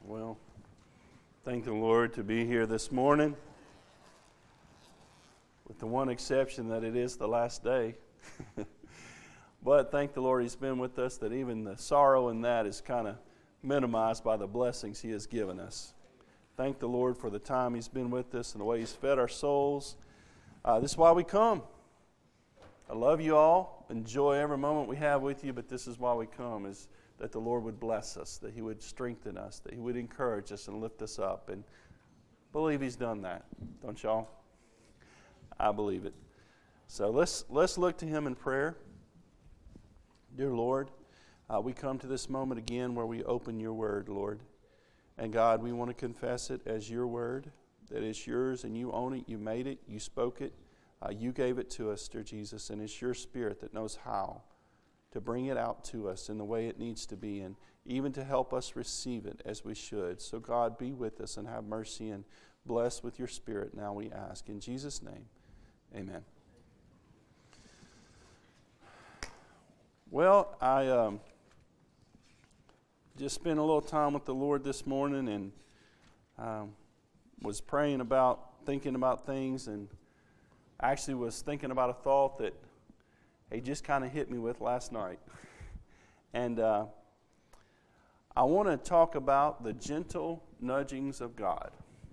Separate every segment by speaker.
Speaker 1: Well, thank the Lord to be here this morning, with the one exception that it is the last day. But thank the Lord He's been with us, that even the sorrow in that is kind of minimized by the blessings He has given us. Thank the Lord for the time He's been with us and the way He's fed our souls. This is why we come. I love you all. Enjoy every moment we have with you, but this is why we come, is that the Lord would bless us, that He would strengthen us, that He would encourage us and lift us up. And believe He's done that. Don't y'all? I believe it. So let's look to Him in prayer. Dear Lord, we come to this moment again where we open Your Word, Lord. And God, we want to confess it as Your Word, that it's Yours and You own it, You made it, You spoke it, You gave it to us, dear Jesus, and it's Your Spirit that knows how to bring it out to us in the way it needs to be, and even to help us receive it as we should. So God, be with us and have mercy and bless with Your Spirit now, we ask. In Jesus' name, amen. Well, I just spent a little time with the Lord this morning, and was praying about, thinking about things, and actually was thinking about a thought that He just kind of hit me with last night. And I want to talk about the gentle nudgings of God.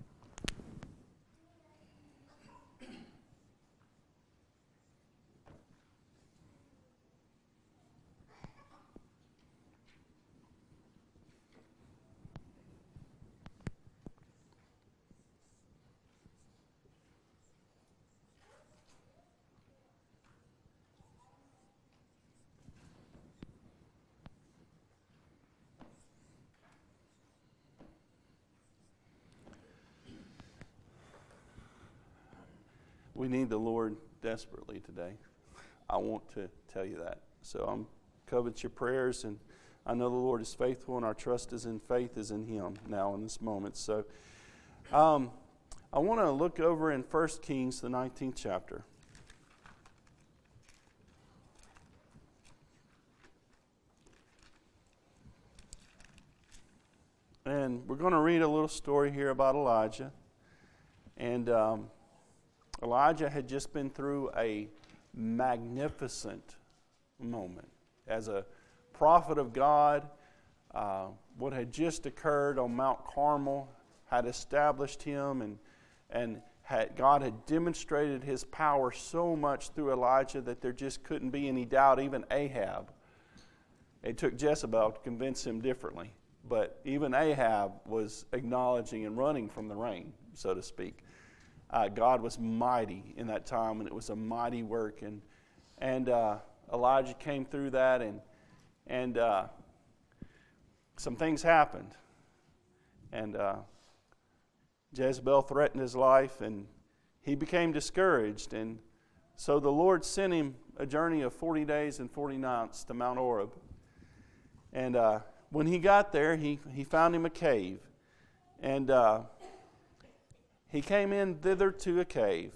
Speaker 1: We need the Lord desperately today. I want to tell you that. So I'm covet your prayers, and I know the Lord is faithful, and our trust is in faith is in Him now in this moment. So I want to look over in 1 Kings, the 19th chapter. And we're going to read a little story here about Elijah. And Elijah had just been through a magnificent moment. As a prophet of God, what had just occurred on Mount Carmel had established him, and God had demonstrated His power so much through Elijah that there just couldn't be any doubt. Even Ahab, it took Jezebel to convince him differently, but even Ahab was acknowledging and running from the rain, so to speak. God was mighty in that time, and it was a mighty work. And Elijah came through that, and some things happened. And Jezebel threatened his life, and he became discouraged. And so the Lord sent him a journey of 40 days and 40 nights to Mount Oreb. And when he got there, he found him a cave. And he came in thither to a cave.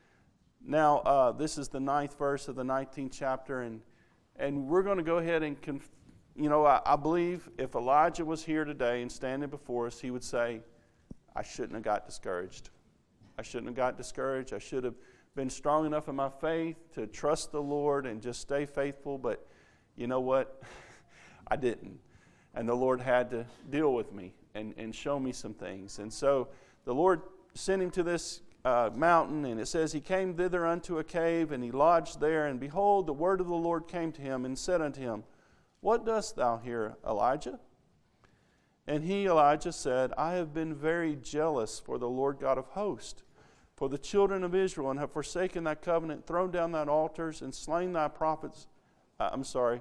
Speaker 1: Now, this is the 9th verse of the 19th chapter, and we're going to go ahead and, I believe if Elijah was here today and standing before us, he would say, I shouldn't have got discouraged. I shouldn't have got discouraged. I should have been strong enough in my faith to trust the Lord and just stay faithful, but you know what? I didn't. And the Lord had to deal with me and show me some things. And so the Lord sent him to this mountain, and it says, he came thither unto a cave, and he lodged there, and behold, the word of the Lord came to him, and said unto him, What dost thou here, Elijah? And he, Elijah, said, I have been very jealous for the Lord God of hosts, for the children of Israel, and have forsaken thy covenant, thrown down thine altars, and slain thy prophets. Let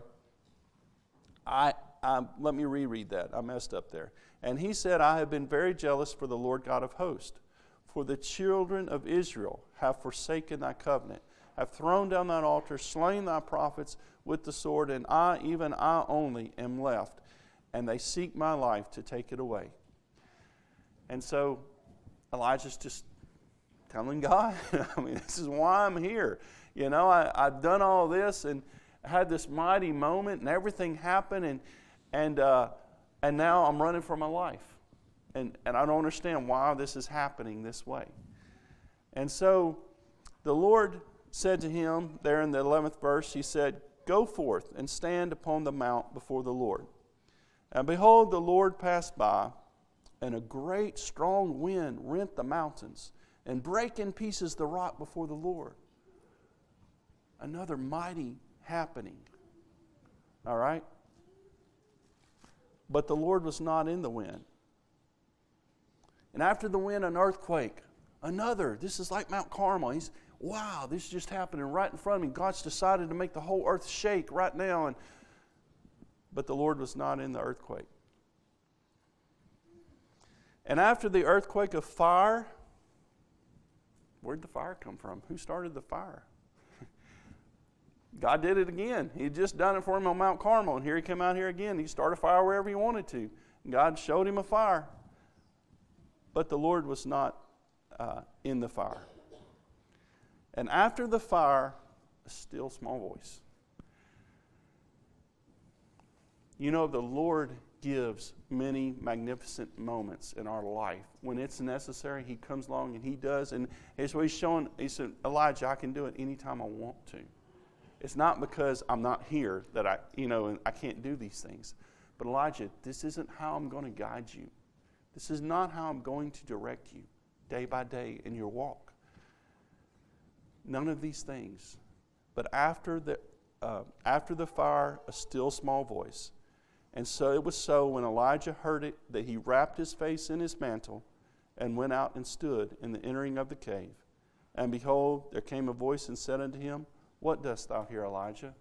Speaker 1: me reread that. I messed up there. And he said, I have been very jealous for the Lord God of hosts, for the children of Israel have forsaken thy covenant, have thrown down thine altar, slain thy prophets with the sword, and I, even I only, am left, and they seek my life to take it away. And so Elijah's just telling God, this is why I'm here. I've done all this, and I had this mighty moment, and everything happened, and now I'm running for my life. And I don't understand why this is happening this way. And so the Lord said to him, there in the 11th verse, he said, "Go forth and stand upon the mount before the Lord." And behold, the Lord passed by, and a great strong wind rent the mountains and brake in pieces the rock before the Lord. Another mighty happening. All right? But the Lord was not in the wind. And after the wind, an earthquake. Another. This is like Mount Carmel. Wow, this is just happening right in front of me. God's decided to make the whole earth shake right now. But the Lord was not in the earthquake. And after the earthquake of fire, where'd the fire come from? Who started the fire? God did it again. He had just done it for him on Mount Carmel, and here he came out here again. He started a fire wherever he wanted to. God showed him a fire. But the Lord was not in the fire. And after the fire, a still small voice. You know, the Lord gives many magnificent moments in our life. When it's necessary, he comes along and he does. And it's what he's showing. He said, "Elijah, I can do it anytime I want to." It's not because I'm not here that I can't do these things. But Elijah, this isn't how I'm going to guide you. This is not how I'm going to direct you day by day in your walk. None of these things. But after the fire, a still small voice. And so it was so when Elijah heard it that he wrapped his face in his mantle and went out and stood in the entering of the cave. And behold, there came a voice and said unto him, "What dost thou here, Elijah?"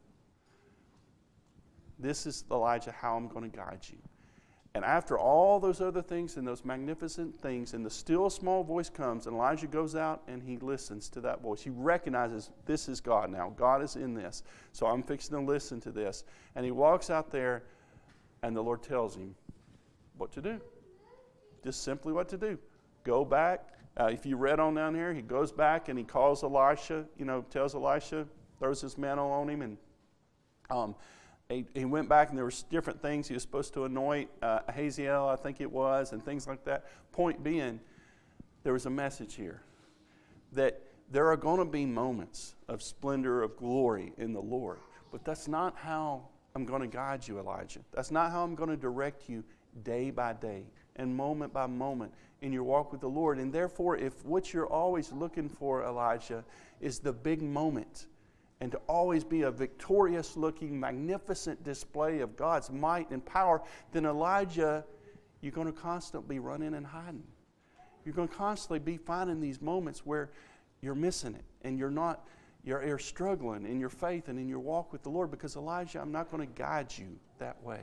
Speaker 1: This is, Elijah, how I'm going to guide you. And after all those other things and those magnificent things, and the still small voice comes, and Elijah goes out and he listens to that voice. He recognizes this is God now. God is in this. So I'm fixing to listen to this. And he walks out there, and the Lord tells him what to do. Just simply what to do. Go back. If you read on down here, he goes back and he calls Elisha, tells Elisha, throws his mantle on him, and he went back, and there was different things he was supposed to anoint Hazael, I think it was, and things like that. Point being, there was a message here that there are going to be moments of splendor, of glory in the Lord, but that's not how I'm going to guide you, Elijah. That's not how I'm going to direct you day by day and moment by moment in your walk with the Lord. And therefore, if what you're always looking for, Elijah, is the big moment, and to always be a victorious-looking, magnificent display of God's might and power, then Elijah, you're going to constantly be running and hiding. You're going to constantly be finding these moments where you're missing it, and you're struggling in your faith and in your walk with the Lord, because Elijah, I'm not going to guide you that way.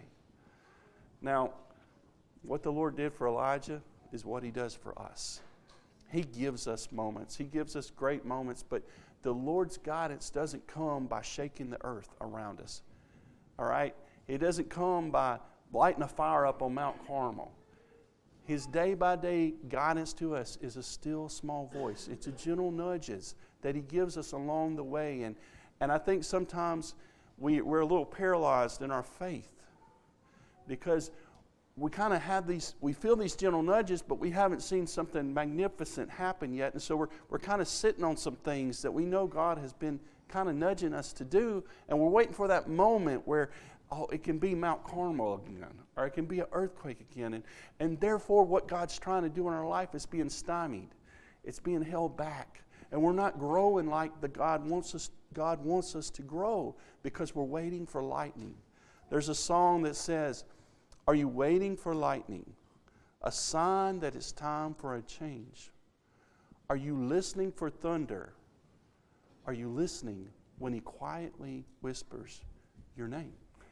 Speaker 1: Now, what the Lord did for Elijah is what he does for us. He gives us moments. He gives us great moments, but the Lord's guidance doesn't come by shaking the earth around us. All right? It doesn't come by lighting a fire up on Mount Carmel. His day-by-day guidance to us is a still small voice. It's a gentle nudges that he gives us along the way. And I think sometimes we're a little paralyzed in our faith because we kind of have we feel these gentle nudges, but we haven't seen something magnificent happen yet. And so we're kind of sitting on some things that we know God has been kind of nudging us to do, and we're waiting for that moment where, it can be Mount Carmel again, or it can be an earthquake again. And therefore, what God's trying to do in our life is being stymied. It's being held back. And we're not growing like God wants us to grow because we're waiting for lightning. There's a song that says, "Are you waiting for lightning? A sign that it's time for a change. Are you listening for thunder? Are you listening when he quietly whispers your name?"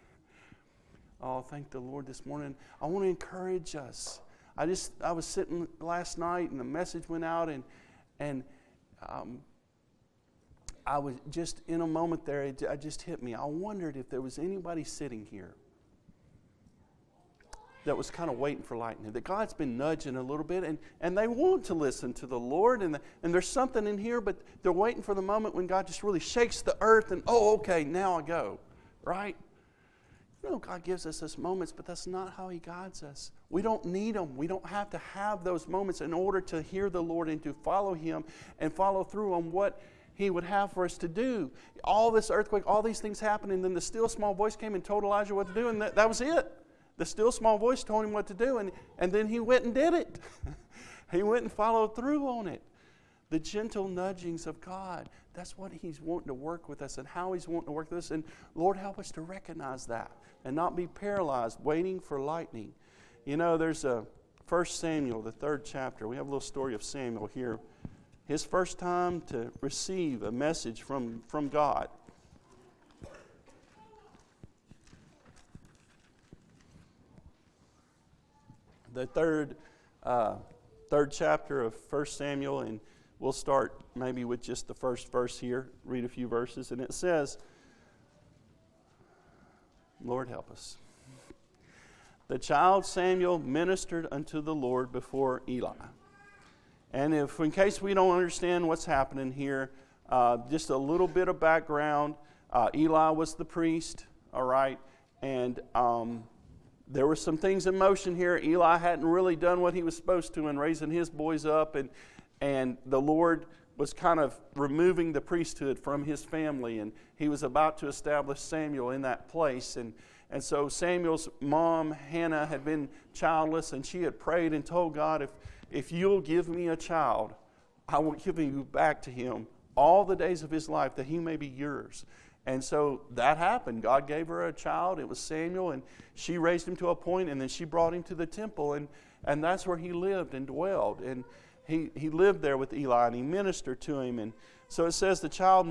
Speaker 1: Oh, thank the Lord this morning. I want to encourage us. I was sitting last night, and the message went out, and I was just in a moment there. It just hit me. I wondered if there was anybody sitting here that was kind of waiting for lightning, that God's been nudging a little bit, and they want to listen to the Lord, and there's something in here, but they're waiting for the moment when God just really shakes the earth, and okay, now I go, right? God gives us those moments, but that's not how He guides us. We don't need them. We don't have to have those moments in order to hear the Lord and to follow Him and follow through on what He would have for us to do. All this earthquake, all these things happened, and then the still small voice came and told Elijah what to do, and that was it. The still small voice told him what to do, and then he went and did it. He went and followed through on it. The gentle nudgings of God, that's what He's wanting to work with us and how He's wanting to work with us. And Lord, help us to recognize that and not be paralyzed, waiting for lightning. There's a 1 Samuel, the 3rd chapter. We have a little story of Samuel here. His first time to receive a message from God. The third chapter of 1 Samuel, and we'll start maybe with just the first verse here, read a few verses, and it says, Lord help us. The child Samuel ministered unto the Lord before Eli. And in case we don't understand what's happening here, just a little bit of background. Eli was the priest, all right, and there were some things in motion here. Eli hadn't really done what he was supposed to in raising his boys up, and the Lord was kind of removing the priesthood from his family, and He was about to establish Samuel in that place. And so Samuel's mom, Hannah, had been childless, and she had prayed and told God, if you'll give me a child, I will give you back to him all the days of his life, that he may be yours. And so that happened. God gave her a child. It was Samuel, and she raised him to a point, and then she brought him to the temple, and that's where he lived and dwelled. And he lived there with Eli, and he ministered to him. And so it says, the child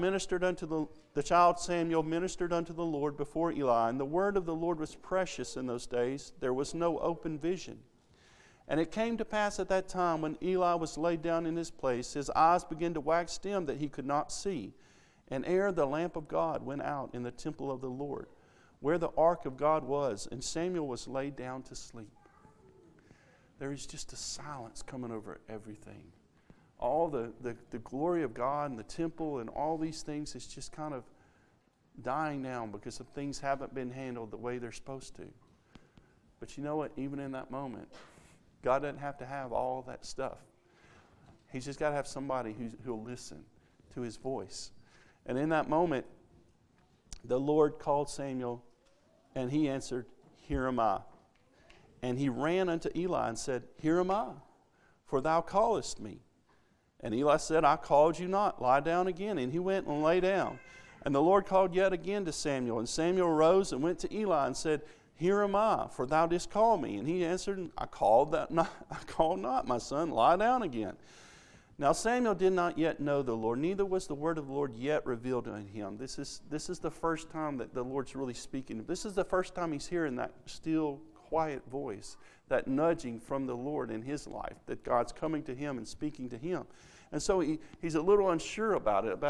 Speaker 1: Samuel ministered unto the Lord before Eli, and the word of the Lord was precious in those days. There was no open vision. And it came to pass at that time, when Eli was laid down in his place, his eyes began to wax dim, that he could not see. And ere the lamp of God went out in the temple of the Lord, where the ark of God was, and Samuel was laid down to sleep. There is just a silence coming over everything. All the glory of God and the temple and all these things is just kind of dying down because of things haven't been handled the way they're supposed to. But you know what? Even in that moment, God doesn't have to have all that stuff. He's just got to have somebody who'll listen to His voice. And in that moment, the Lord called Samuel, and he answered, Here am I. And he ran unto Eli and said, Here am I, for thou callest me. And Eli said, I called you not, lie down again. And he went and lay down. And the Lord called yet again to Samuel. And Samuel rose and went to Eli and said, Here am I, for thou didst call me. And he answered, I called not, my son, lie down again. Now Samuel did not yet know the Lord, neither was the word of the Lord yet revealed to him. This is the first time that the Lord's really speaking. This is the first time he's hearing that still, quiet voice, that nudging from the Lord in his life, that God's coming to him and speaking to him. And so he's a little unsure about it.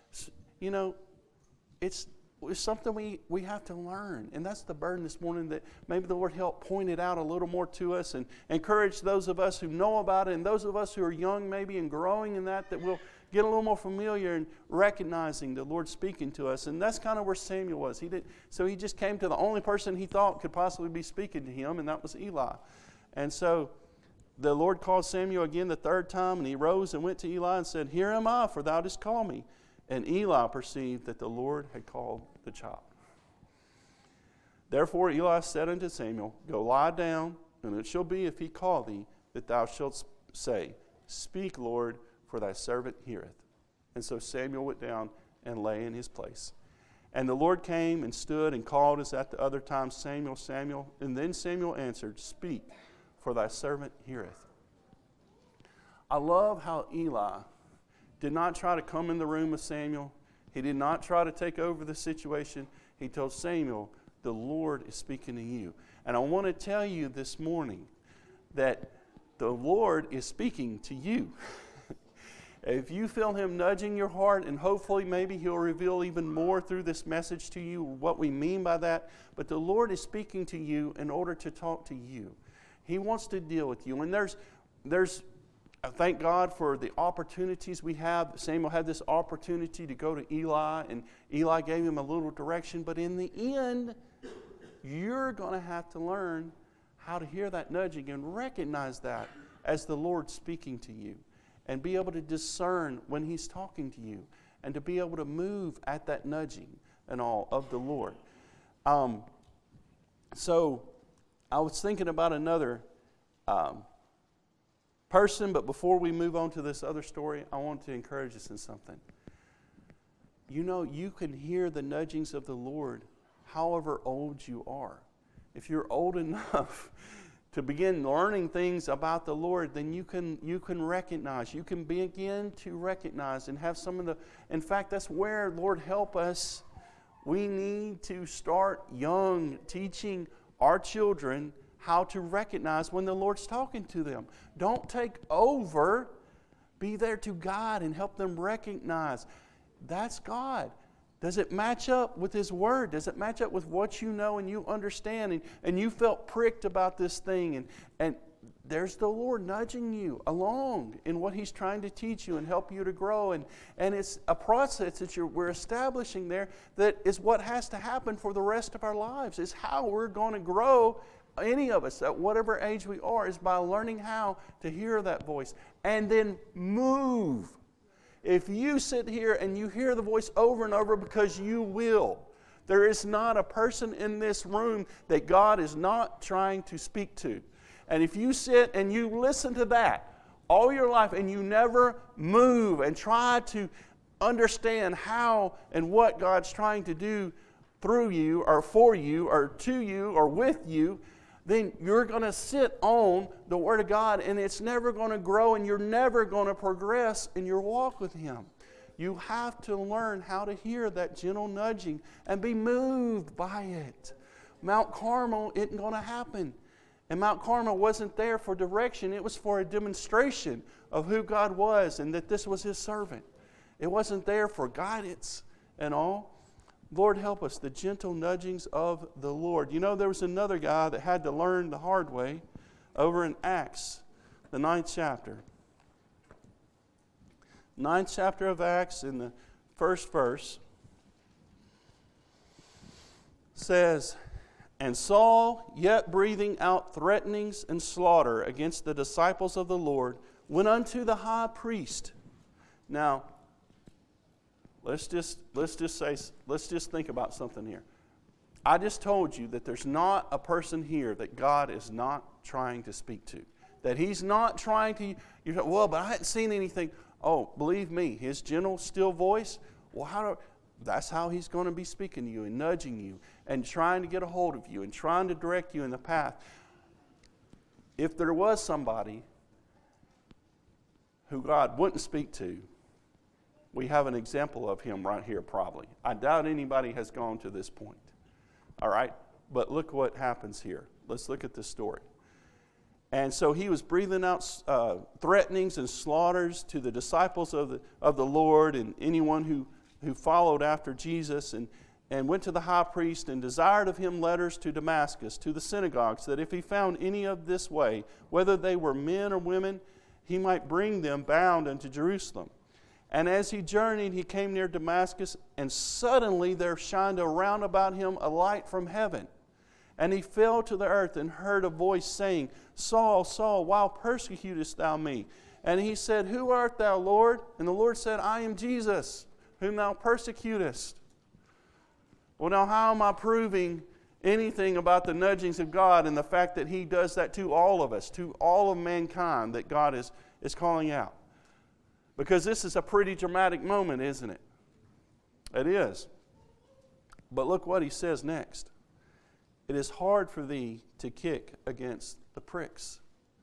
Speaker 1: It's something we have to learn. And that's the burden this morning, that maybe the Lord help point it out a little more to us and encourage those of us who know about it, and those of us who are young maybe and growing in that we'll get a little more familiar and recognizing the Lord speaking to us. And that's kind of where Samuel was. So he just came to the only person he thought could possibly be speaking to him, and that was Eli. And so the Lord called Samuel again the third time, and he rose and went to Eli and said, Here am I, for thou didst call me. And Eli perceived that the Lord had called the child. Therefore Eli said unto Samuel, Go lie down, and it shall be, if he call thee, that thou shalt say, Speak, Lord, for thy servant heareth. And so Samuel went down and lay in his place. And the Lord came and stood and called as at the other time, Samuel, Samuel. And then Samuel answered, Speak, for thy servant heareth. I love how Eli did not try to come in the room with Samuel. He did not try to take over the situation. He told Samuel, the Lord is speaking to you. And I want to tell you this morning that the Lord is speaking to you. If you feel Him nudging your heart, and hopefully maybe He'll reveal even more through this message to you what we mean by that. But the Lord is speaking to you in order to talk to you. He wants to deal with you. And there's I thank God for the opportunities we have. Samuel had this opportunity to go to Eli, and Eli gave him a little direction. But in the end, you're going to have to learn how to hear that nudging and recognize that as the Lord speaking to you, and be able to discern when He's talking to you, and to be able to move at that nudging and all of the Lord. So I was thinking about another person, but before we move on to this other story, I want to encourage us in something. You know, you can hear the nudgings of the Lord however old you are. If you're old enough to begin learning things about the Lord, then you can recognize. You can begin to recognize and have some of the... In fact, that's where, Lord, help us. We need to start young, teaching our children how to recognize when the Lord's talking to them. Don't take over. Be there to guide and help them recognize. That's God. Does it match up with His Word? Does it match up with what you know and you understand and you felt pricked about this thing? And there's the Lord nudging you along in what He's trying to teach you and help you to grow. And it's a process that we're establishing there that is what has to happen for the rest of our lives. It's how we're going to grow, any of us, at whatever age we are, is by learning how to hear that voice and then move. If you sit here and you hear the voice over and over, because you will, there is not a person in this room that God is not trying to speak to. And if you sit and you listen to that all your life and you never move and try to understand how and what God's trying to do through you or for you or to you or with you, then you're going to sit on the Word of God, and it's never going to grow, and you're never going to progress in your walk with Him. You have to learn how to hear that gentle nudging and be moved by it. Mount Carmel isn't going to happen. And Mount Carmel wasn't there for direction. It was for a demonstration of who God was and that this was His servant. It wasn't there for guidance and all. Lord, help us, the gentle nudgings of the Lord. You know, there was another guy that had to learn the hard way over in Acts, the 9th chapter. 9th chapter of Acts, in the first verse, says, "And Saul, yet breathing out threatenings and slaughter against the disciples of the Lord, went unto the high priest." Now, let's just think about something here. I just told you that there's not a person here that God is not trying to speak to. That He's not trying to... You say, well, but I hadn't seen anything. Oh, believe me, His gentle, still voice, well, that's how He's going to be speaking to you and nudging you and trying to get a hold of you and trying to direct you in the path. If there was somebody who God wouldn't speak to, we have an example of him right here probably. I doubt anybody has gone to this point. All right? But look what happens here. Let's look at this story. And so he was breathing out threatenings and slaughters to the disciples of the Lord and anyone who followed after Jesus, and went to the high priest and desired of him letters to Damascus, to the synagogues, that if he found any of this way, whether they were men or women, he might bring them bound unto Jerusalem. And as he journeyed, he came near Damascus, and suddenly there shined around about him a light from heaven. And he fell to the earth and heard a voice saying, Saul, Saul, why persecutest thou me? And he said, Who art thou, Lord? And the Lord said, I am Jesus, whom thou persecutest. Well, now how am I proving anything about the nudgings of God and the fact that He does that to all of us, to all of mankind, that God is calling out? Because this is a pretty dramatic moment, isn't it? It is. But look what he says next. It is hard for thee to kick against the pricks.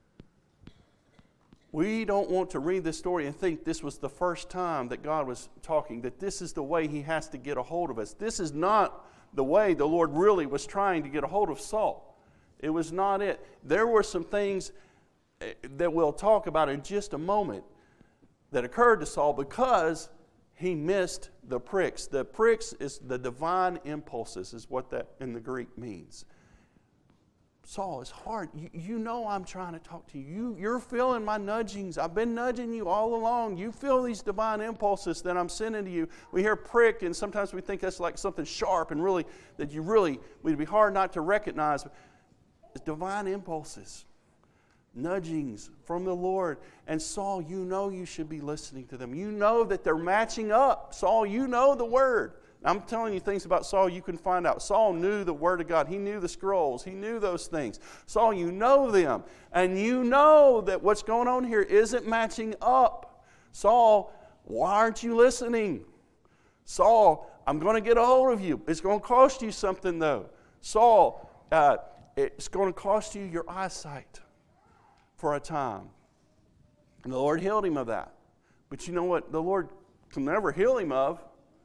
Speaker 1: We don't want to read this story and think this was the first time that God was talking, that this is the way He has to get a hold of us. This is not the way the Lord really was trying to get a hold of Saul. It was not it. There were some things that we'll talk about in just a moment that occurred to Saul because he missed the pricks. The pricks is the divine impulses, is what that in the Greek means. Saul, it's hard. You know I'm trying to talk to you. You're feeling my nudgings. I've been nudging you all along. You feel these divine impulses that I'm sending to you. We hear prick, and sometimes we think that's like something sharp and really, that you really, would be hard not to recognize. It's divine impulses, nudgings from the Lord. And Saul, you know you should be listening to them. You know that they're matching up. Saul, you know the Word. I'm telling you things about Saul you can find out. Saul knew the Word of God. He knew the scrolls. He knew those things. Saul, you know them. And you know that what's going on here isn't matching up. Saul, why aren't you listening? Saul, I'm going to get a hold of you. It's going to cost you something, though. Saul, it's going to cost you your eyesight for a time. And the Lord healed him of that. But you know what the Lord can never heal him of?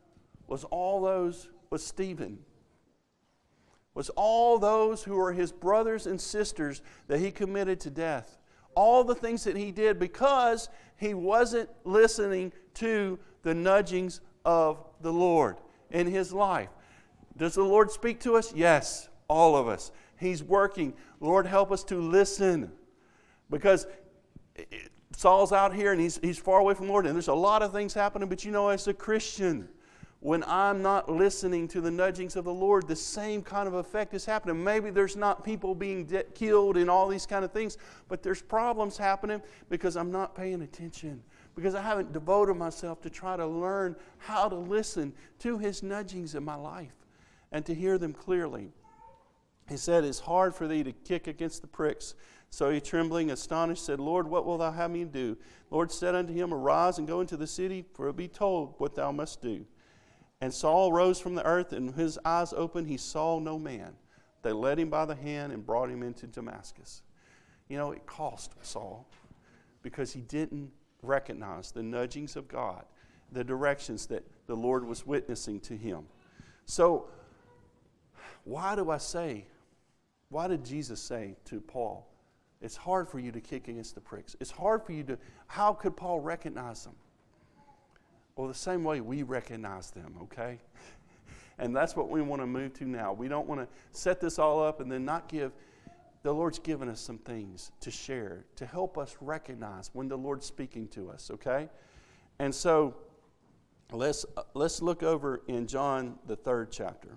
Speaker 1: Was Stephen. Was all those who were his brothers and sisters that he committed to death. All the things that he did because he wasn't listening to the nudgings of the Lord in his life. Does the Lord speak to us? Yes, all of us. He's working. Lord, help us to listen. Because Saul's out here and he's far away from the Lord, and there's a lot of things happening, but you know, as a Christian, when I'm not listening to the nudgings of the Lord, the same kind of effect is happening. Maybe there's not people being killed and all these kind of things, but there's problems happening because I'm not paying attention, because I haven't devoted myself to try to learn how to listen to His nudgings in my life and to hear them clearly. He said, it's hard for thee to kick against the pricks. So he, trembling, astonished, said, Lord, what wilt thou have me to do? Lord said unto him, arise and go into the city, for it will be told what thou must do. And Saul rose from the earth, and his eyes opened, he saw no man. They led him by the hand and brought him into Damascus. You know, it cost Saul because he didn't recognize the nudgings of God, the directions that the Lord was witnessing to him. So, why did Jesus say to Paul, it's hard for you to kick against the pricks. It's hard for you to, how could Paul recognize them? Well, the same way we recognize them, okay? And that's what we want to move to now. We don't want to set this all up and then not give. The Lord's given us some things to share to help us recognize when the Lord's speaking to us, okay? And so let's look over in John, the 3rd chapter.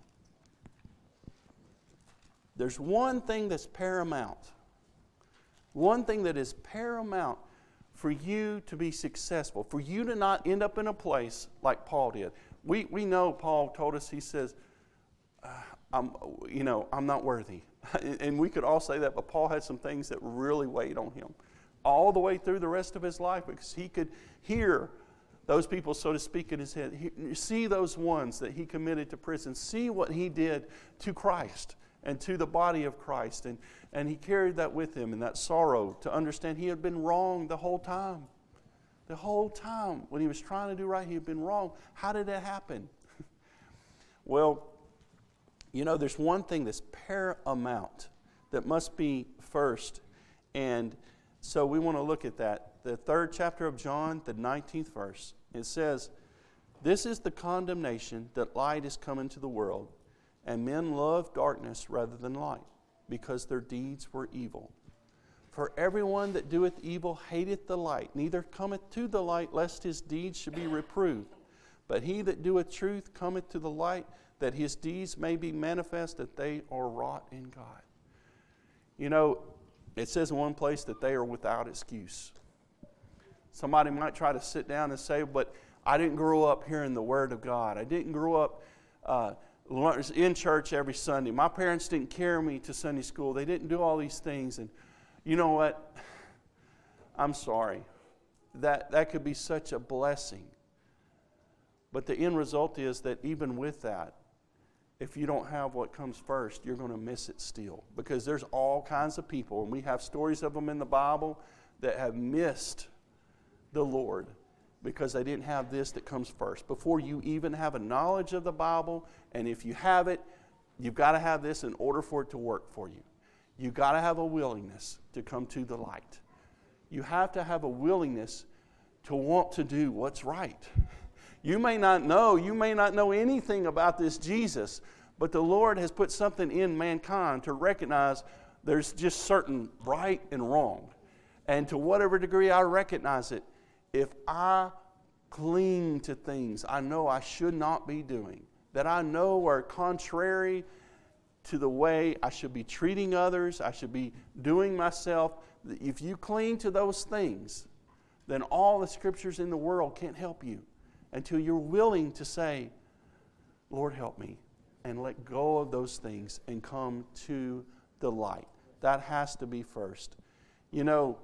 Speaker 1: There's one thing that's paramount. One thing that is paramount for you to be successful, for you to not end up in a place like Paul did. We know Paul told us, he says, I'm not worthy. And we could all say that, but Paul had some things that really weighed on him all the way through the rest of his life, because he could hear those people, so to speak, in his head. See those ones that he committed to prison. See what he did to Christ and to the body of Christ. And he carried that with him, and that sorrow to understand he had been wrong the whole time. The whole time when he was trying to do right, he had been wrong. How did that happen? Well, you know, there's one thing that's paramount that must be first. And so we want to look at that. The 3rd chapter of John, the 19th verse. It says, this is the condemnation that light is come into the world, and men love darkness rather than light, because their deeds were evil. For everyone that doeth evil hateth the light, neither cometh to the light, lest his deeds should be reproved. But he that doeth truth cometh to the light, that his deeds may be manifest, that they are wrought in God. You know, it says in one place that they are without excuse. Somebody might try to sit down and say, but I didn't grow up hearing the Word of God. I didn't grow up in church every Sunday. My parents didn't carry me to Sunday school. They didn't do all these things. And you know what? I'm sorry. That could be such a blessing. But the end result is that even with that, if you don't have what comes first, you're going to miss it still. Because there's all kinds of people, and we have stories of them in the Bible, that have missed the Lord because they didn't have this that comes first. Before you even have a knowledge of the Bible, and if you have it, you've got to have this in order for it to work for you. You've got to have a willingness to come to the light. You have to have a willingness to want to do what's right. You may not know anything about this Jesus, but the Lord has put something in mankind to recognize There's just certain right and wrong. And to whatever degree I recognize it, if I cling to things I know I should not be doing, that I know are contrary to the way I should be treating others, I should be doing myself, if you cling to those things, then all the scriptures in the world can't help you until you're willing to say, Lord, help me, and let go of those things and come to the light. That has to be first. You know,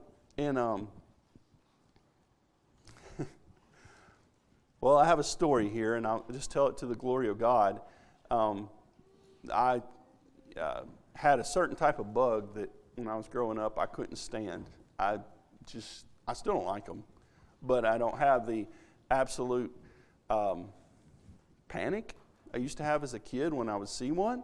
Speaker 1: well, I have a story here, and I'll just tell it to the glory of God. I had a certain type of bug that when I was growing up I couldn't stand. I still don't like them, but I don't have the absolute panic I used to have as a kid when I would see one.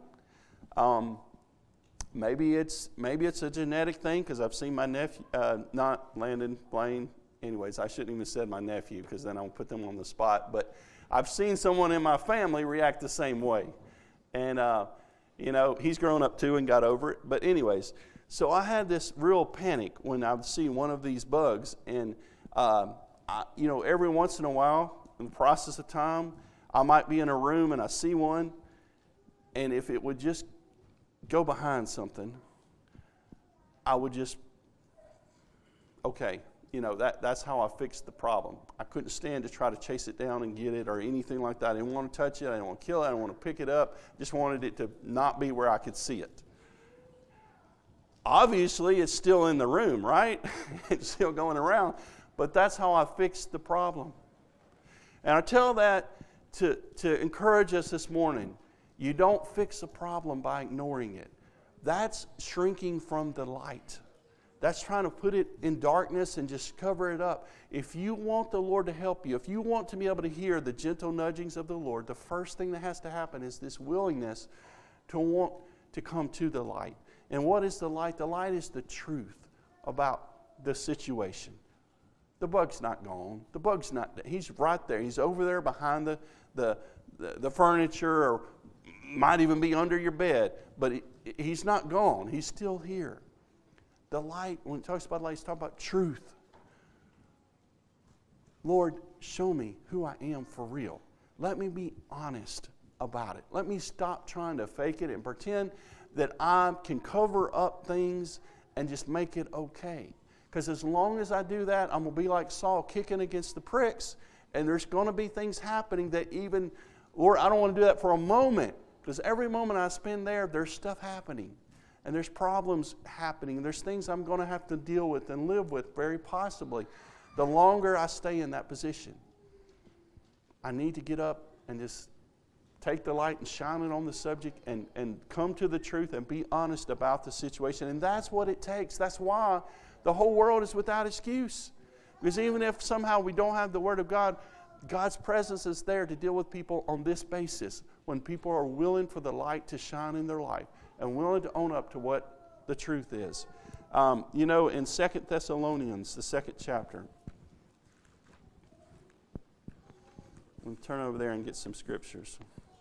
Speaker 1: Maybe it's a genetic thing because I've seen my nephew, not Landon, Blaine. Anyways, I shouldn't even have said my nephew because then I'll put them on the spot. But I've seen someone in my family react the same way. And, he's grown up too and got over it. But anyways, so I had this real panic when I would see one of these bugs. And, every once in a while, in the process of time, I might be in a room and I see one. And if it would just go behind something, I would just, okay. That's how I fixed the problem. I couldn't stand to try to chase it down and get it or anything like that. I didn't want to touch it. I didn't want to kill it. I didn't want to pick it up. Just wanted it to not be where I could see it. Obviously, it's still in the room, right? It's still going around. But that's how I fixed the problem. And I tell that to encourage us this morning. You don't fix a problem by ignoring it. That's shrinking from the light. That's trying to put it in darkness and just cover it up. If you want the Lord to help you, if you want to be able to hear the gentle nudgings of the Lord, the first thing that has to happen is this willingness to want to come to the light. And what is the light? The light is the truth about the situation. The bug's not gone. The bug's not, he's right there. He's over there behind the furniture, or might even be under your bed. But he's not gone. He's still here. The light, when it talks about light, it's talking about truth. Lord, show me who I am for real. Let me be honest about it. Let me stop trying to fake it and pretend that I can cover up things and just make it okay. Because as long as I do that, I'm going to be like Saul, kicking against the pricks, and there's going to be things happening that even, Lord, I don't want to do that for a moment, because every moment I spend there, there's stuff happening. And there's problems happening. There's things I'm going to have to deal with and live with, very possibly. The longer I stay in that position, I need to get up and just take the light and shine it on the subject and come to the truth and be honest about the situation. And that's what it takes. That's why the whole world is without excuse. Because even if somehow we don't have the Word of God, God's presence is there to deal with people on this basis, when people are willing for the light to shine in their life and willing to own up to what the truth is. In 2 Thessalonians, the 2nd chapter, we'll turn over there and get some scriptures.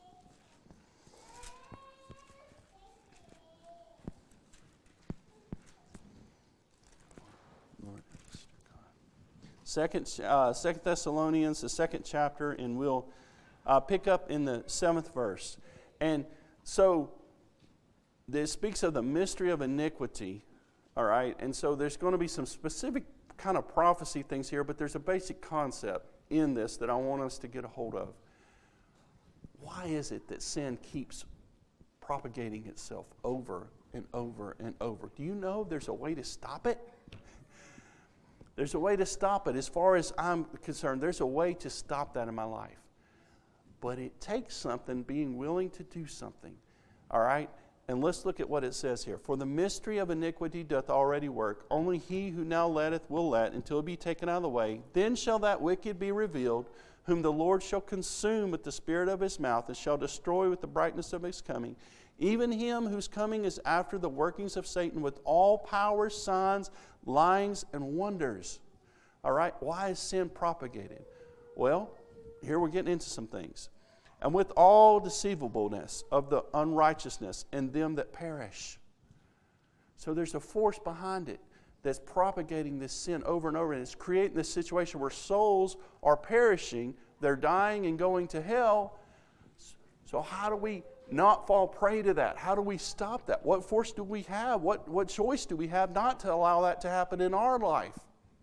Speaker 1: Second Thessalonians, the 2nd chapter, and we'll pick up in the 7th verse. And so this speaks of the mystery of iniquity, all right? And so there's going to be some specific kind of prophecy things here, but there's a basic concept in this that I want us to get a hold of. Why is it that sin keeps propagating itself over and over and over? Do you know there's a way to stop it? There's a way to stop it. As far as I'm concerned, there's a way to stop that in my life. But it takes something, being willing to do something, all right? And let's look at what it says here. For the mystery of iniquity doth already work. Only he who now letteth will let until it be taken out of the way. Then shall that wicked be revealed, whom the Lord shall consume with the spirit of his mouth, and shall destroy with the brightness of his coming. Even him whose coming is after the workings of Satan, with all powers, signs, lyings, and wonders. All right, why is sin propagated? Well, here we're getting into some things. And with all deceivableness of the unrighteousness in them that perish. So there's a force behind it that's propagating this sin over and over, and it's creating this situation where souls are perishing, they're dying and going to hell. So how do we not fall prey to that? How do we stop that? What force do we have? What choice do we have not to allow that to happen in our life?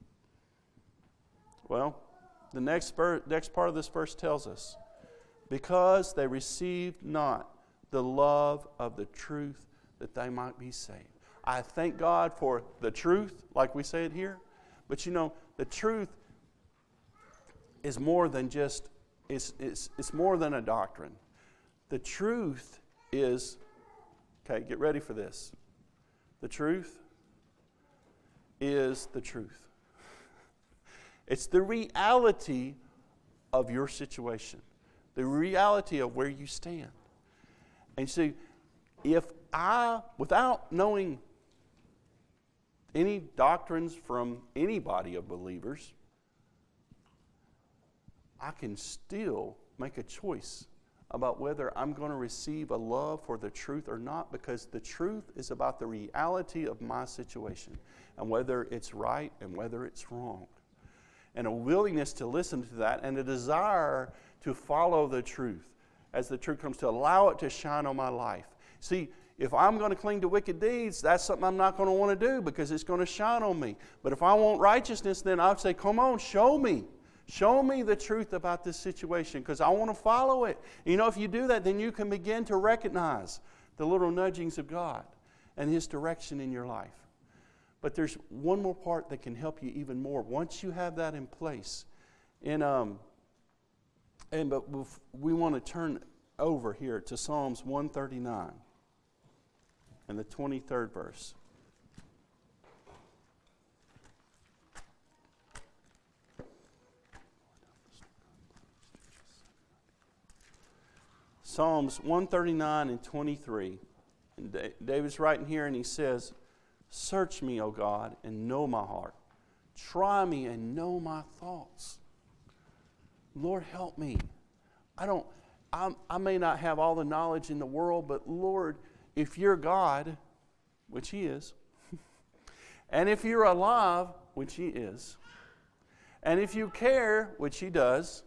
Speaker 1: Well, the next part of this verse tells us, because they received not the love of the truth that they might be saved. I thank God for the truth, like we say it here. But you know, the truth is more than just, it's more than a doctrine. The truth is, okay, get ready for this. The truth is the truth. It's the reality of your situation, the reality of where you stand. And see, if I, without knowing any doctrines from any body of believers, I can still make a choice about whether I'm going to receive a love for the truth or not, because the truth is about the reality of my situation and whether it's right and whether it's wrong. And a willingness to listen to that and a desire to follow the truth as the truth comes, to allow it to shine on my life. See, if I'm going to cling to wicked deeds, that's something I'm not going to want to do because it's going to shine on me. But if I want righteousness, then I'd say, come on, show me. Show me the truth about this situation because I want to follow it. You know, if you do that, then you can begin to recognize the little nudgings of God and His direction in your life. But there's one more part that can help you even more. Once you have that in place, we want to turn over here to Psalms 139 and the 23rd verse. Psalms 139 and 23. And David's writing here and he says, "Search me, O God, and know my heart. Try me and know my thoughts. Lord, help me. I may not have all the knowledge in the world, but Lord, if you're God, which He is, and if you're alive, which He is, and if you care, which He does,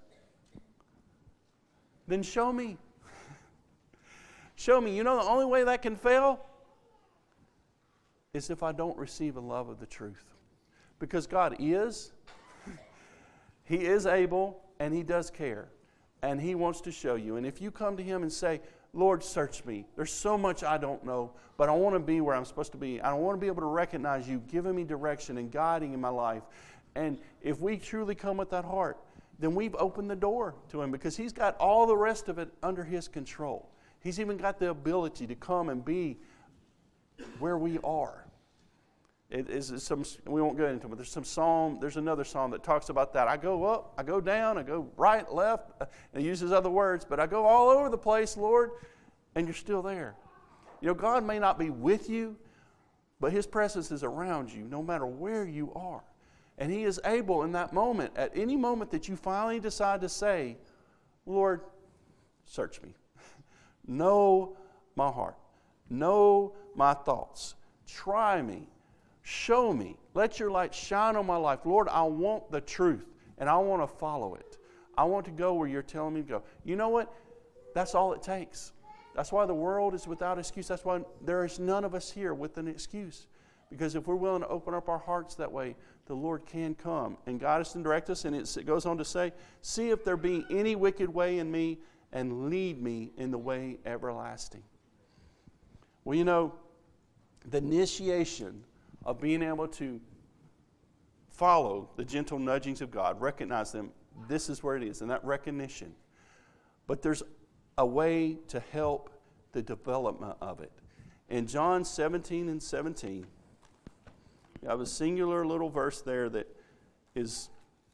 Speaker 1: then show me. Show me. You know the only way that can fail is if I don't receive a love of the truth. Because God is, He is able, and He does care. And He wants to show you. And if you come to Him and say, Lord, search me. There's so much I don't know, but I want to be where I'm supposed to be. I want to be able to recognize You giving me direction and guiding in my life. And if we truly come with that heart, then we've opened the door to Him because He's got all the rest of it under His control. He's even got the ability to come and be where we are. We won't go into it, but there's another psalm that talks about that. I go up, I go down, I go right, left, and He uses other words, but I go all over the place, Lord, and You're still there. You know, God may not be with you, but His presence is around you no matter where you are. And He is able in that moment, at any moment that you finally decide to say, Lord, search me. Know my heart. Know my thoughts. Try me. Show me. Let Your light shine on my life. Lord, I want the truth, and I want to follow it. I want to go where You're telling me to go. You know what? That's all it takes. That's why the world is without excuse. That's why there is none of us here with an excuse. Because if we're willing to open up our hearts that way, the Lord can come and guide us and direct us. And it goes on to say, see if there be any wicked way in me, and lead me in the way everlasting. Well, you know, the initiation of being able to follow the gentle nudgings of God, recognize them, this is where it is, and that recognition. But there's a way to help the development of it. In John 17 and 17, you have a singular little verse there that is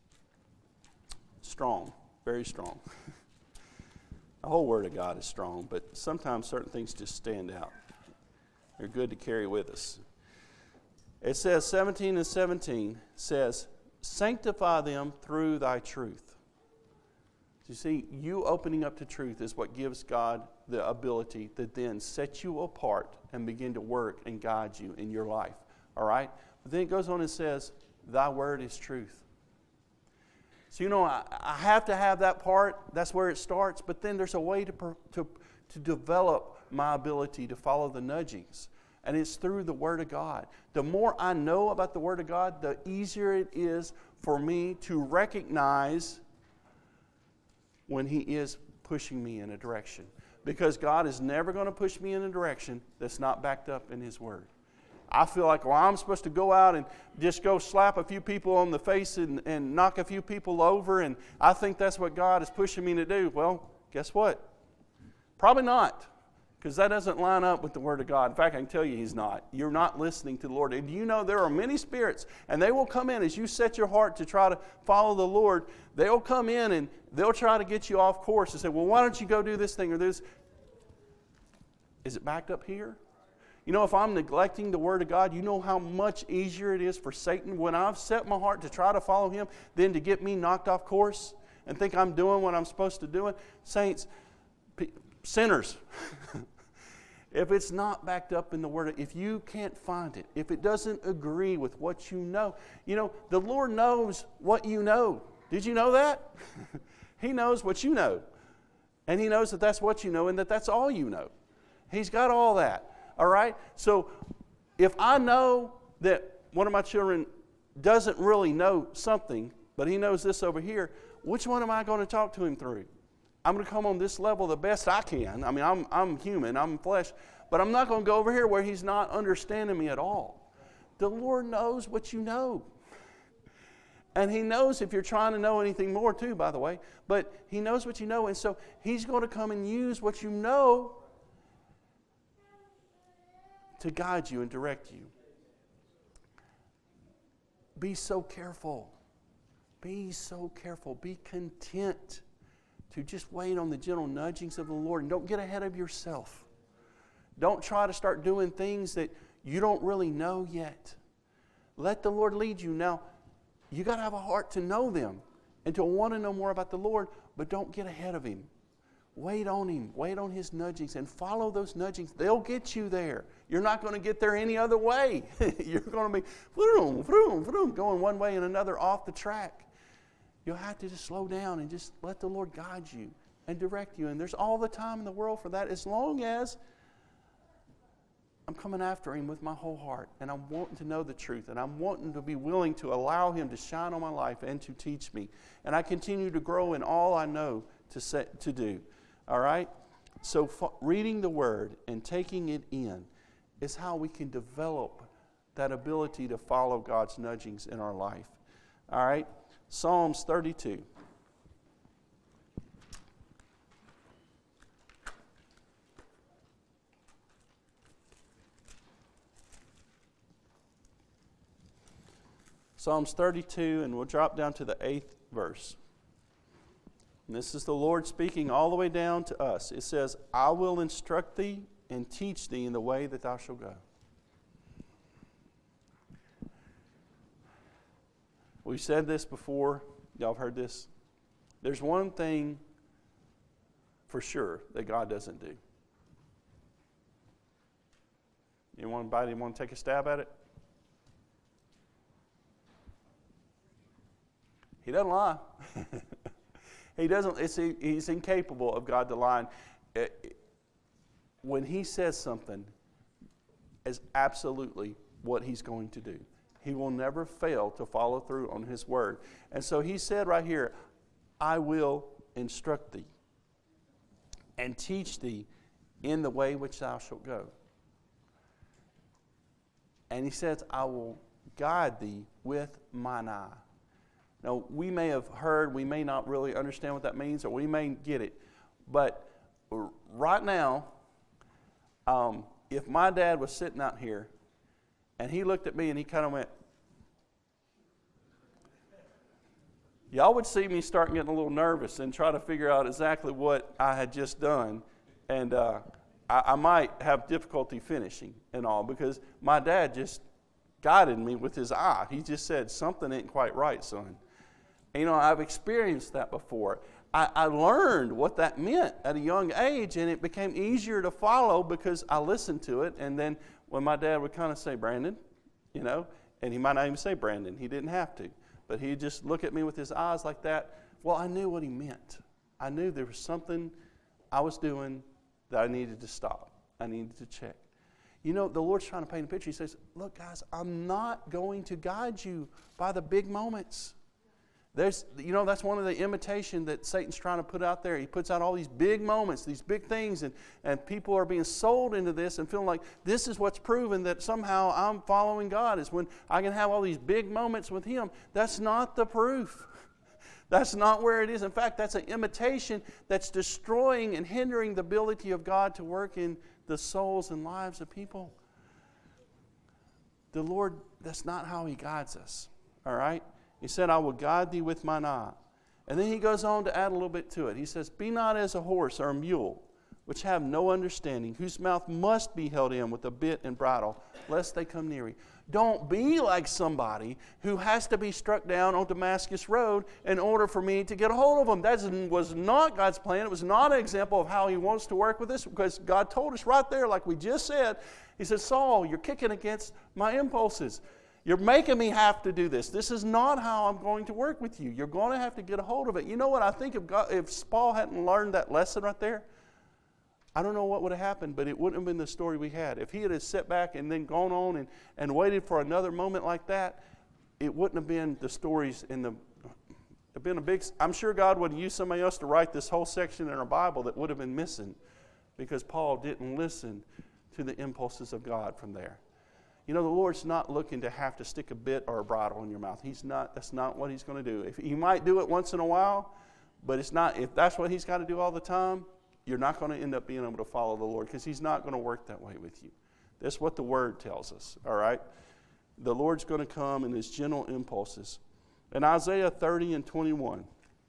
Speaker 1: strong, very strong. The whole Word of God is strong, but sometimes certain things just stand out. They're good to carry with us. It says, 17 and 17 says, sanctify them through Thy truth. You see, you opening up to truth is what gives God the ability to then set you apart and begin to work and guide you in your life. All right? But then it goes on and says, thy word is truth. So, I have to have that part. That's where it starts. But then there's a way to develop my ability to follow the nudgings. And it's through the Word of God. The more I know about the Word of God, the easier it is for me to recognize when He is pushing me in a direction. Because God is never going to push me in a direction that's not backed up in His Word. I feel like, well, I'm supposed to go out and just go slap a few people on the face and knock a few people over, and I think that's what God is pushing me to do. Well, guess what? Probably not, because that doesn't line up with the Word of God. In fact, I can tell you He's not. You're not listening to the Lord. And you know there are many spirits, and they will come in as you set your heart to try to follow the Lord. They'll come in and they'll try to get you off course and say, well, why don't you go do this thing or this? Is it backed up here? If I'm neglecting the Word of God, you know how much easier it is for Satan when I've set my heart to try to follow him than to get me knocked off course and think I'm doing what I'm supposed to do. Saints, sinners, if it's not backed up in the Word, if you can't find it, if it doesn't agree with what you know, the Lord knows what you know. Did you know that? He knows what you know. And He knows that that's what you know and that that's all you know. He's got all that. All right? So if I know that one of my children doesn't really know something, but he knows this over here, which one am I going to talk to him through? I'm going to come on this level the best I can. I mean, I'm human, I'm flesh, but I'm not going to go over here where he's not understanding me at all. The Lord knows what you know. And He knows if you're trying to know anything more too, by the way, but He knows what you know, and so He's going to come and use what you know to guide you and direct you. Be so careful. Be so careful. Be content to just wait on the gentle nudgings of the Lord. And don't get ahead of yourself. Don't try to start doing things that you don't really know yet. Let the Lord lead you. Now, you got to have a heart to know them and to want to know more about the Lord, but don't get ahead of Him. Wait on Him. Wait on His nudgings and follow those nudgings. They'll get you there. You're not going to get there any other way. You're going to be vroom, vroom, vroom, going one way and another off the track. You'll have to just slow down and just let the Lord guide you and direct you. And there's all the time in the world for that, as long as I'm coming after Him with my whole heart and I'm wanting to know the truth and I'm wanting to be willing to allow Him to shine on my life and to teach me. And I continue to grow in all I know to do. All right? So reading the Word and taking it in is how we can develop that ability to follow God's nudgings in our life. All right? Psalms 32. Psalms 32, and we'll drop down to the 8th verse. And this is the Lord speaking all the way down to us. It says, I will instruct thee and teach thee in the way that thou shalt go. We've said this before. Y'all have heard this. There's one thing for sure that God doesn't do. Anybody want to take a stab at it? He doesn't lie. He doesn't. He's incapable of God to lie. When He says something, is absolutely what He's going to do. He will never fail to follow through on His word. And so He said right here, I will instruct thee and teach thee in the way which thou shalt go. And He says, I will guide thee with mine eye. Now, we may have heard, we may not really understand what that means, or we may get it. But right now, if my dad was sitting out here, and he looked at me and he kind of went, y'all would see me start getting a little nervous and try to figure out exactly what I had just done. And I might have difficulty finishing and all, because my dad just guided me with his eye. He just said, something ain't quite right, son. And, I've experienced that before. I learned what that meant at a young age, and it became easier to follow because I listened to it. And then when my dad would kind of say, Brandon, you know, and he might not even say Brandon. He didn't have to. But he'd just look at me with his eyes like that. Well, I knew what he meant. I knew there was something I was doing that I needed to stop. I needed to check. You know, the Lord's trying to paint a picture. He says, look, guys, I'm not going to guide you by the big moments. That's one of the imitation that Satan's trying to put out there. He puts out all these big moments, these big things, and people are being sold into this and feeling like this is what's proven that somehow I'm following God, is when I can have all these big moments with Him. That's not the proof. That's not where it is. In fact, that's an imitation that's destroying and hindering the ability of God to work in the souls and lives of people. The Lord, that's not how He guides us, all right? He said, I will guide thee with mine eye. And then he goes on to add a little bit to it. He says, be not as a horse or a mule, which have no understanding, whose mouth must be held in with a bit and bridle, lest they come near you. Don't be like somebody who has to be struck down on Damascus Road in order for me to get a hold of them. That was not God's plan. It was not an example of how He wants to work with us, because God told us right there, like we just said, He said, Saul, you're kicking against my impulses. You're making me have to do this. This is not how I'm going to work with you. You're going to have to get a hold of it. You know what? I think if Paul hadn't learned that lesson right there, I don't know what would have happened, but it wouldn't have been the story we had. If he had sat back and then gone on and waited for another moment like that, it wouldn't have been the stories in the... It'd been a big... I'm sure God would have used somebody else to write this whole section in our Bible that would have been missing, because Paul didn't listen to the impulses of God from there. You know, the Lord's not looking to have to stick a bit or a bridle in your mouth. He's not. That's not what He's going to do. He might do it once in a while, but it's not. If that's what He's got to do all the time, you're not going to end up being able to follow the Lord, because He's not going to work that way with you. That's what the Word tells us, all right? The Lord's going to come in His gentle impulses. In Isaiah 30 and 21,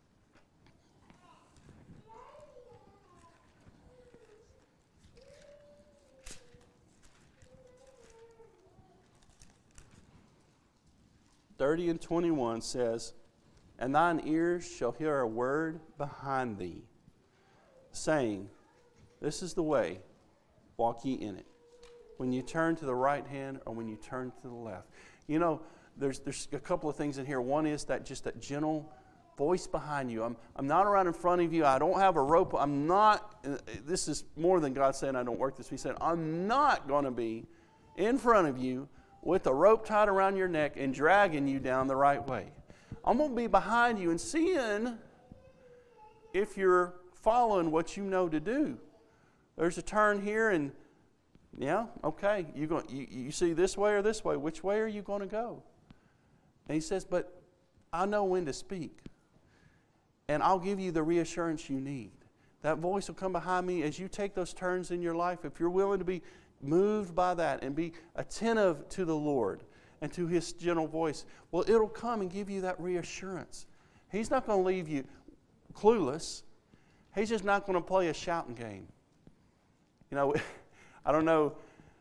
Speaker 1: says, and thine ears shall hear a word behind thee, saying, this is the way, walk ye in it. When you turn to the right hand or when you turn to the left. You know, there's a couple of things in here. One is that just that gentle voice behind you. I'm not around in front of you. I don't have a rope. I'm not, this is more than God saying I don't work this. He said, I'm not going to be in front of you with a rope tied around your neck and dragging you down the right way. I'm going to be behind you and seeing if you're following what you know to do. There's a turn here, and yeah, okay, you see this way or this way. Which way are you going to go? And He says, but I know when to speak, and I'll give you the reassurance you need. That voice will come behind me as you take those turns in your life. If you're willing to be moved by that and be attentive to the Lord and to His gentle voice, well, it'll come and give you that reassurance. He's not going to leave you clueless. He's just not going to play a shouting game. You know, I don't know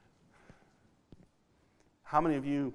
Speaker 1: how many of you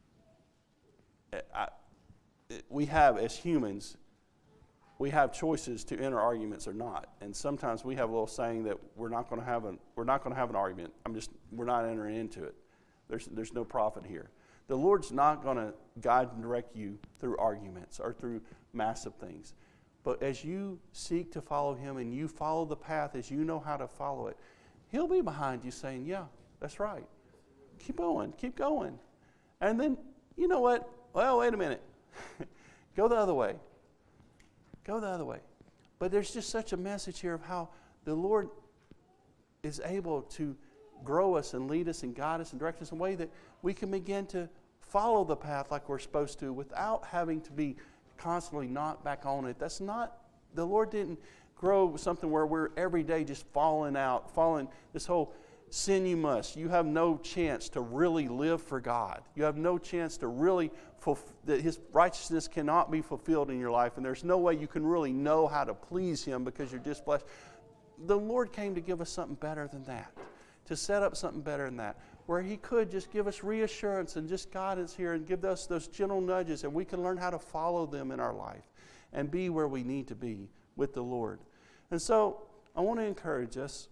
Speaker 1: we have as humans. We have choices to enter arguments or not, and sometimes we have a little saying that we're not going to have an argument. We're not entering into it. There's no profit here. The Lord's not going to guide and direct you through arguments or through massive things, but as you seek to follow Him and you follow the path as you know how to follow it, He'll be behind you saying, "Yeah, that's right. Keep going," and then you know what? Well, wait a minute. Go the other way. Go the other way. But there's just such a message here of how the Lord is able to grow us and lead us and guide us and direct us in a way that we can begin to follow the path like we're supposed to without having to be constantly knocked back on it. That's not, the Lord didn't grow something where we're every day just falling this whole sin you must. You have no chance to really live for God. You have no chance to really, that His righteousness cannot be fulfilled in your life, and there's no way you can really know how to please Him because you're just flesh. The Lord came to give us something better than that, to set up something better than that, where He could just give us reassurance and just guide us here and give us those gentle nudges, and we can learn how to follow them in our life and be where we need to be with the Lord. And so I want to encourage us.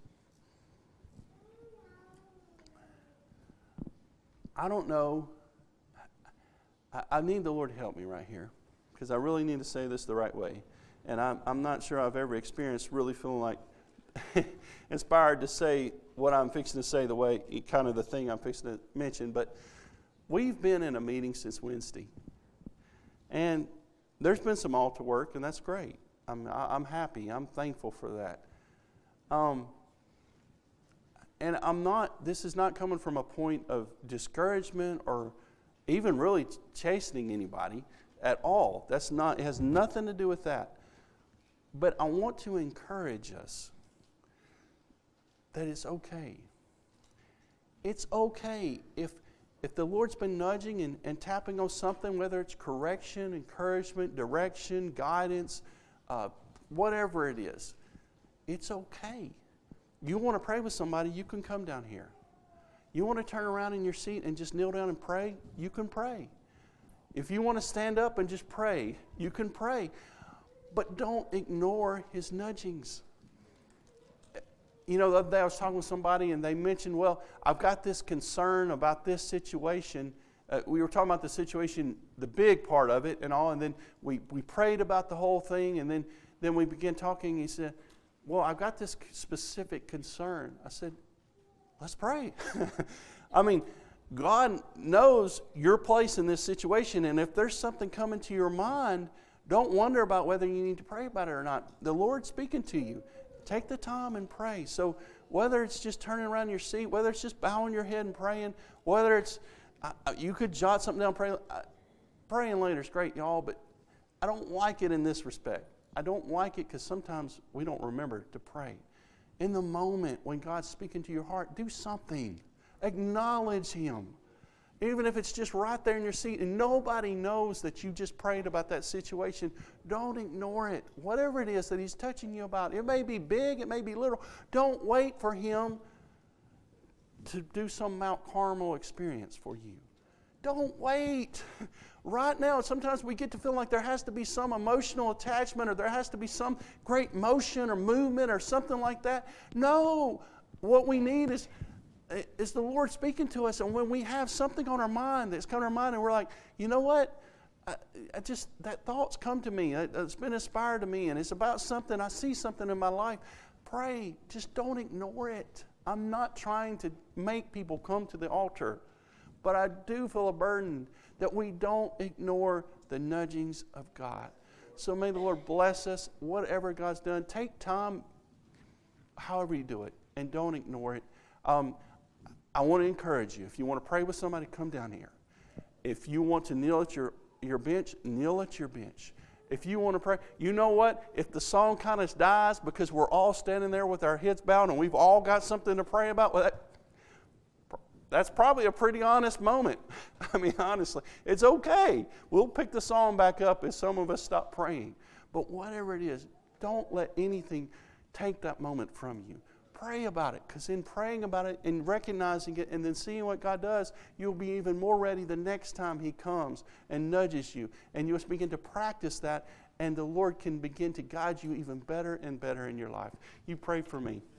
Speaker 1: I don't know. I need the Lord to help me right here, because I really need to say this the right way. And I'm not sure I've ever experienced really feeling like inspired to say what I'm fixing to say the way, kind of the thing I'm fixing to mention. But we've been in a meeting since Wednesday. And there's been some altar work, and that's great. I'm happy. I'm thankful for that. And this is not coming from a point of discouragement or even really chastening anybody at all. It has nothing to do with that. But I want to encourage us that it's okay. It's okay if the Lord's been nudging and tapping on something, whether it's correction, encouragement, direction, guidance, whatever it is, it's okay. You want to pray with somebody, you can come down here. You want to turn around in your seat and just kneel down and pray, you can pray. If you want to stand up and just pray, you can pray. But don't ignore his nudgings. You know, the other day I was talking with somebody and they mentioned, well, I've got this concern about this situation. We were talking about the situation, the big part of it and all, and then we prayed about the whole thing, and then we began talking. He said, well, I've got this specific concern. I said, let's pray. I mean, God knows your place in this situation, and if there's something coming to your mind, don't wonder about whether you need to pray about it or not. The Lord's speaking to you. Take the time and pray. So whether it's just turning around in your seat, whether it's just bowing your head and praying, whether it's, you could jot something down, praying later is great, y'all, but I don't like it in this respect. I don't like it because sometimes we don't remember to pray. In the moment when God's speaking to your heart, do something. Acknowledge him. Even if it's just right there in your seat and nobody knows that you just prayed about that situation, don't ignore it. Whatever it is that he's touching you about, it may be big, it may be little. Don't wait for him to do some Mount Carmel experience for you. Don't wait. Right now, sometimes we get to feel like there has to be some emotional attachment, or there has to be some great motion or movement or something like that. No, what we need is the Lord speaking to us. And when we have something on our mind that's come to our mind and we're like, you know what? That thought's come to me. It's been inspired to me, and it's about something. I see something in my life. Pray. Just don't ignore it. I'm not trying to make people come to the altar, but I do feel a burden that we don't ignore the nudgings of God. So may the Lord bless us, whatever God's done. Take time, however you do it, and don't ignore it. I want to encourage you. If you want to pray with somebody, come down here. If you want to kneel at your bench, kneel at your bench. If you want to pray, you know what? If the song kind of dies because we're all standing there with our heads bowed and we've all got something to pray about, well, that's probably a pretty honest moment. I mean, honestly, it's okay. We'll pick the song back up as some of us stop praying. But whatever it is, don't let anything take that moment from you. Pray about it, because in praying about it and recognizing it and then seeing what God does, you'll be even more ready the next time he comes and nudges you. And you'll begin to practice that, and the Lord can begin to guide you even better and better in your life. You pray for me.